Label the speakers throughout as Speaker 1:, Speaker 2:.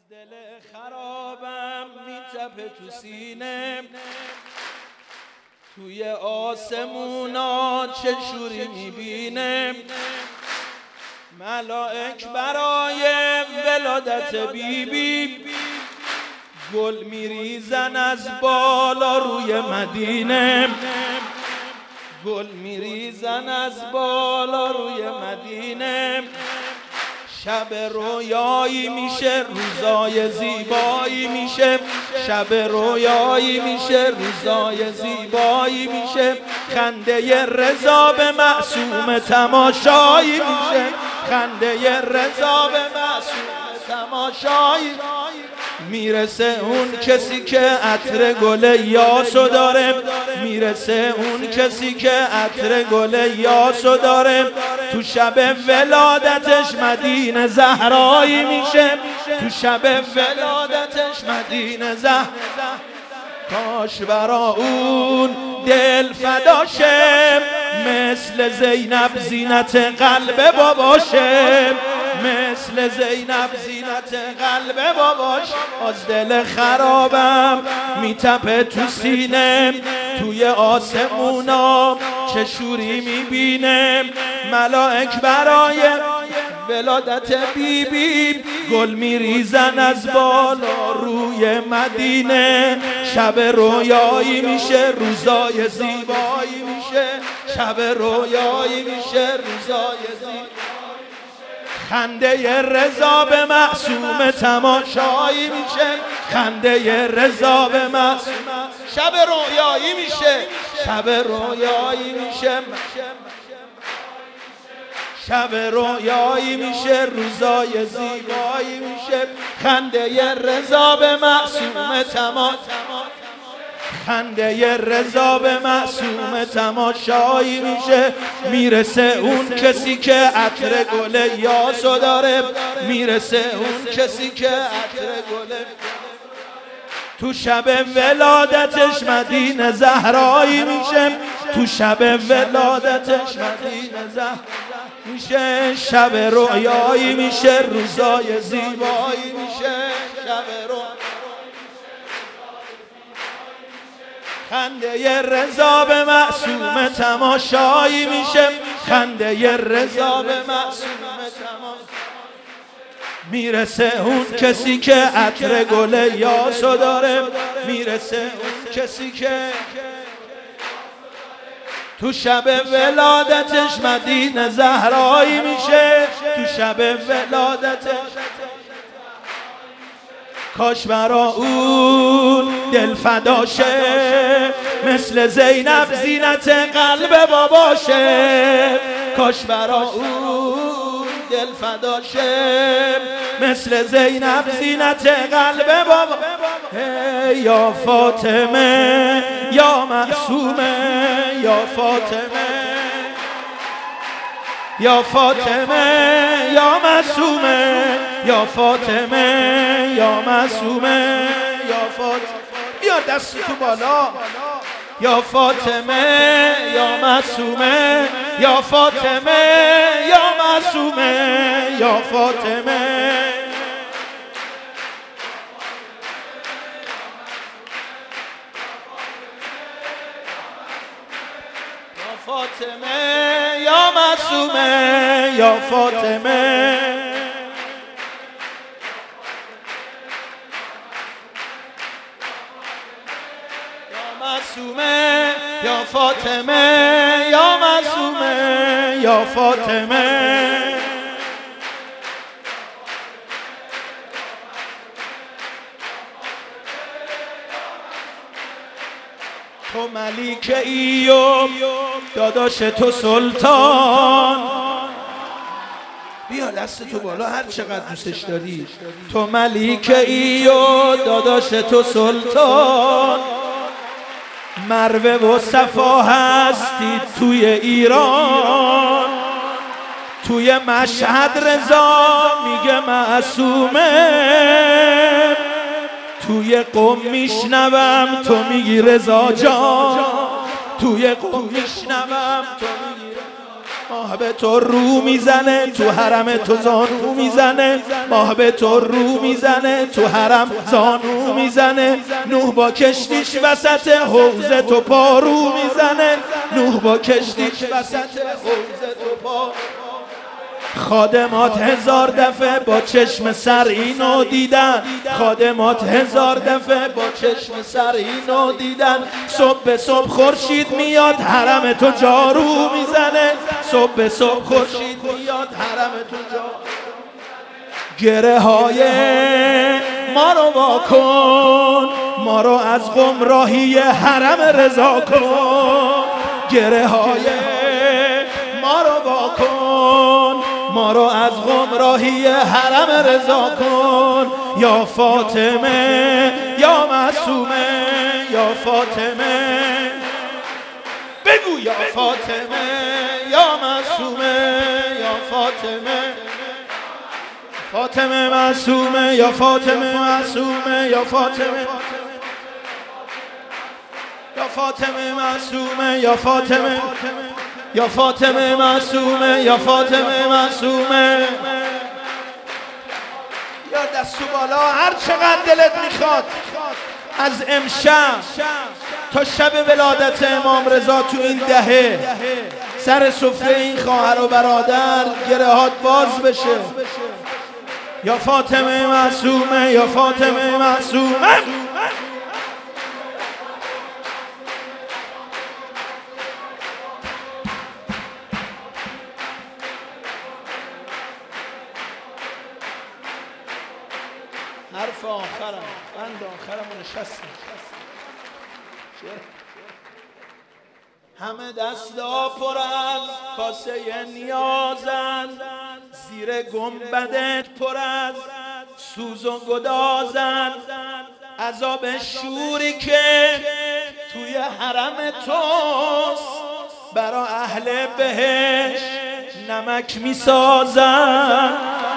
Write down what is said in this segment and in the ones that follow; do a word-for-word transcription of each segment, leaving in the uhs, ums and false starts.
Speaker 1: دل خرابم میتپه تو سینه، توی آسمونا چه شوری میبینه، ملائک برای ولادت بیبی گل میریزن از بالا روی مدینه، گل میریزن از بالا روی مدینه. شب رویایی میشه روزای زیبایی میشه، شب رویایی میشه روزای زیبایی میشه. خنده رضا به معصوم تماشایی میشه، خنده رضا به معصوم تماشایی میرسه. اون کسی که عطر گل یاسو داره، میرسه اون کسی که عطر گل یاسو داره. تو شب ولادتش مدینه زهرایی میشه، تو شب ولادتش مدینه زهرایی. کاش برا اون دل فداشه، مثل زینب زینت قلب باباشه، مثل زینب زینت قلب باباش. از دل خرابم میتپه تو سینه، توی آسمونا چه شوری میبینه، ملائک برای ولادت بیبی گل میریزن از بالا روی مدینه. شب رویایی میشه روزای زیبایی میشه، شب رویایی میشه روزای زیبایی. خنده رضا به معصوم تماشایی میشه، خنده رضا به معصوم. شب رویایی میشه، شب رویایی میشه، شب رویایی میشه روزای زیبایی میشه. خنده رضا به معصوم تماشایی، خنده رضا به معصوم تماشایی میشه. میرسه اون کسی که عطر گل یاسو داره، میرسه اون کسی که عطر گل. تو شب ولادتش مدینه زهرایی میشه، تو شب ولادتش مدینه زهرایی میشه. شب رویایی میشه روزای زیبایی میشه، شب رویایی. خنده رضا به معصوم تماشایی میشه، خنده رضا به معصوم تماشایی. میرسه اون کسی که عطر گل یاسو داره، میرسه اون کسی که تو شب ولادتش مدینه زهرایی میشه، تو شب ولادتش. کاش برا اون دل فداشه، مثل زینب زینت قلب باباشه. کاش برا اون دل فداشه، مثل زینب زینت قلب بابا. یا فاطمه یا معصومه، یا فاطمه یا فاطمه یا معصومه، یا فاطمه یا معصومه، یا فاطمه. بیا دست تو بالا. یا فاطمه یا معصومه، یا فاطمه یا معصومه، یا فاطمه. فاطمه یا معصومه، یا فاطمه. یا معصومه یا فاطمه، یا معصومه یا فاطمه. تو ملیک ای و داداش تو سلطان. بیا دست تو بالا هر چقدر دوستش داری. تو ملیک ای و داداش تو سلطان. مروه و صفا هستی توی ایران، توی مشهد رضا میگه معصومه، توی قم میشنوم تو میگی رضا جان، توی قم میشنوم تو میگی. ماه به تو رو میزنه تو حرم تو زانو میزنه ماه به تو رو میزنه تو حرم زانو میزنه نوح با کشتیش وسط حوض تو پارو میزنه نوح با کشتیش وسط حوض تو پارو خادمات هزار دفعه با چشم سر اینو دیدن خادمات هزار دفعه با چشم سر اینو دیدن صبح به صبح خورشید میاد حرم تو جارو میزنه صبح به صبح خورشید میاد حرم تو جارو گره های ما رو واکن ما رو از گمراهی حرم رضا کن گره های ما رو واکن ما رو از گمراهی حرم رضا کن یا فاطمه یا معصومه یا فاطمه بگو یا فاطمه یا معصومه یا فاطمه فاطمه معصومه یا فاطمه معصومه یا فاطمه یا فاطمه معصومه یا فاطمه یا فاطمه معصومه یا فاطمه معصومه یا دستو بالا هر چقدر دلت میخواد از امشب تا شب ولادت امام رضا تو این دهه سر سفره این خواهر و برادر گرهات باز بشه یا فاطمه معصومه یا فاطمه معصومه حرف آخرم بند آخرم نشستم همه دستا پر از کاسه نیازند زیر گنبدت پر از سوز و گدازند عذاب شوری که توی حرم توست برا اهل بهش نمک میسازند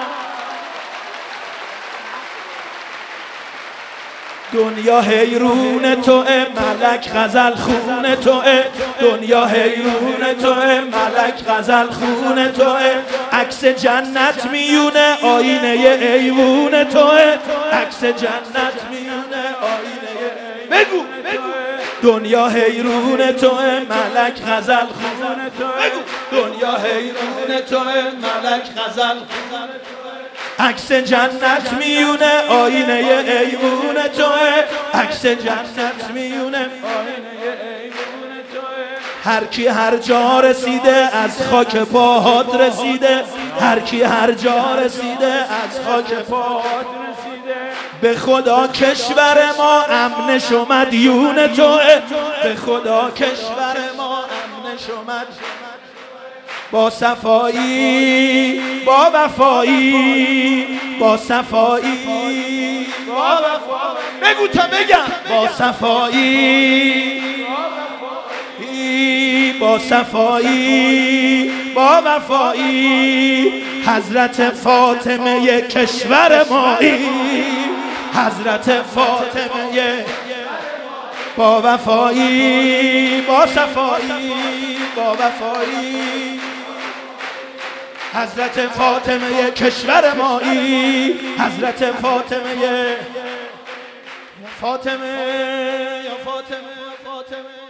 Speaker 1: دنیا حیرون توه ملک غزل خون توه دنیا حیرون توه ملک غزل خون توه عکس جنت میونه آینه ایوون توه عکس جنت میونه آینه بگو دنیا حیرون توه ملک غزل خون توه دنیا حیرون توه ملک غزل خون عکس جنت میونه آینه ایوون توه عکس جنت میونه آینه ایوون توه هر کی هر جا رسیده از خاک پاهات رسیده هر کی هر جا رسیده از خاک پاهات رسیده به خدا کشور ما امنش و مدیون توه به خدا کشور ما امنش و مدیون با صفایی با وفایی با صفایی با وفایی بگو تا بگم با صفایی با صفایی با وفایی حضرت فاطمه کشور مایی حضرت فاطمه با وفایی با صفایی با وفایی حضرت فاطمه کشور مایی حضرت فاطمه فاطمه یا فاطمه فاطمه